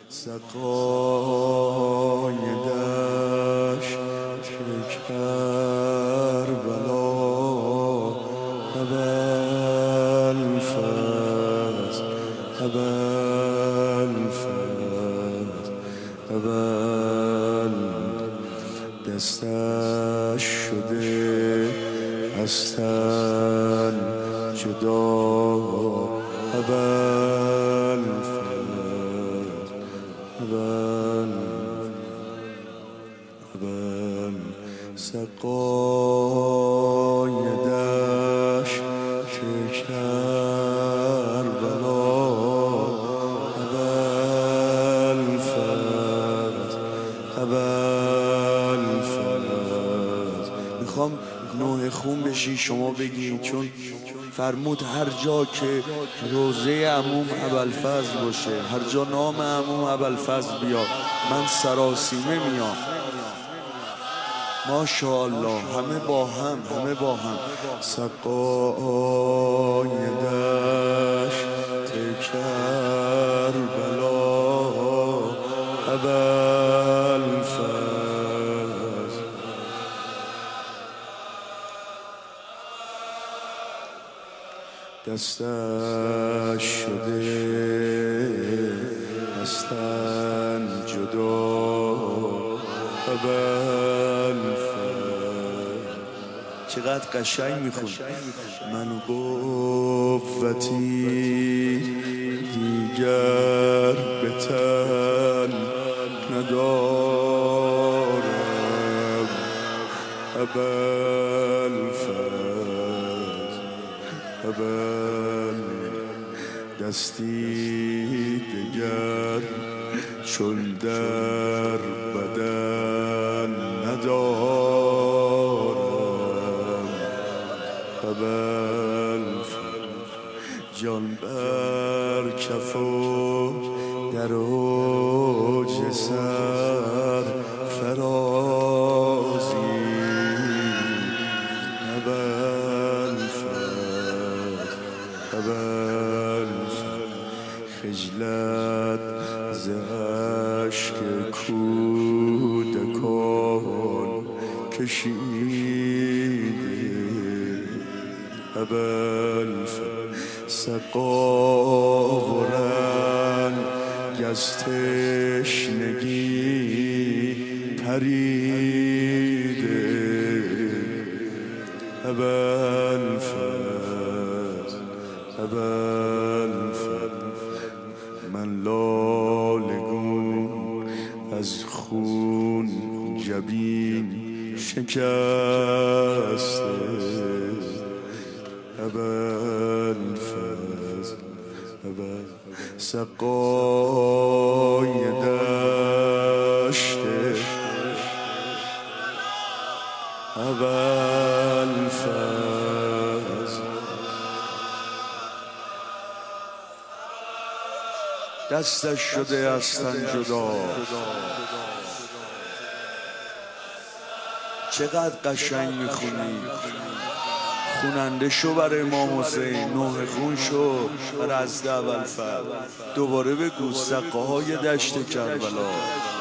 سقای دشت کربلا ابوالفضل دستش شده از تن جدا سقای دشت کربلا ابوالفضل میخوام نوح خون بشی شما بگی، چون فرمود هر جا که روزه عموم ابوالفضل باشه، هر جا نام عموم ابوالفضل بیاد من سراسیمه میام. ماشاءالله همه با هم سقای دشت کربلا ابوالفضل دستش شده از تن جدا چقدر قشنگ میخون. من قوتی دیگر به تن ندارم ابوالفضل دستی دیگر چون در بدن ندارم ابوالفضل جان بر کف و در اوج سر فرازی ابوالفضل خجلت ز اشک کودکان کشیده ابوالفضل سقا و رنگ از تشنگی پریده ابوالفضل من لالگون از خون جبین شکسته ابوالفضل سقای دشت ابوالفضل دستش شده از تن جدا. چقدر قشنگ میخونی. خوننده شو برای امام حسین، نوح خون شو برای حضرت ابوالفضل. دوباره بگو سقاهای دشت کربلا.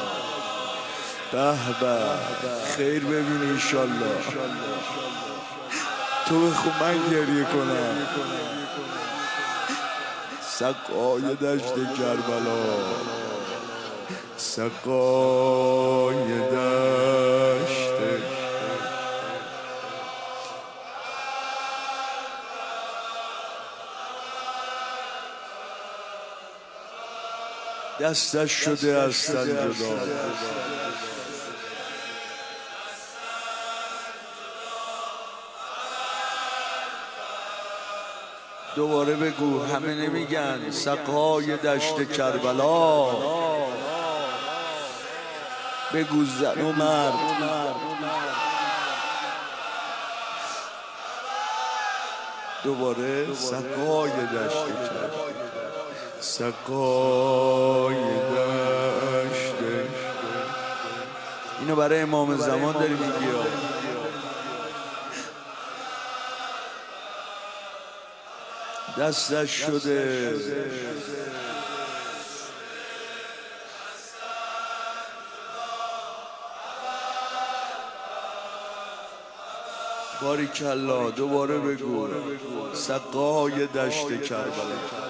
به به خیر ببینی انشالله. تو بخون من گریه کنم. سقای دشت کربلا سقای دشت دستش شده از تن جدا. دوباره بگو، همه نمیگن سقای دشت کربلا. بگو زن و مرد. دوباره سقای دشت کربلا سقای دشت. اینو برای امام زمان داری میگی. دستش شده باریکلا دوباره بگو سقاهای دشت کربلا.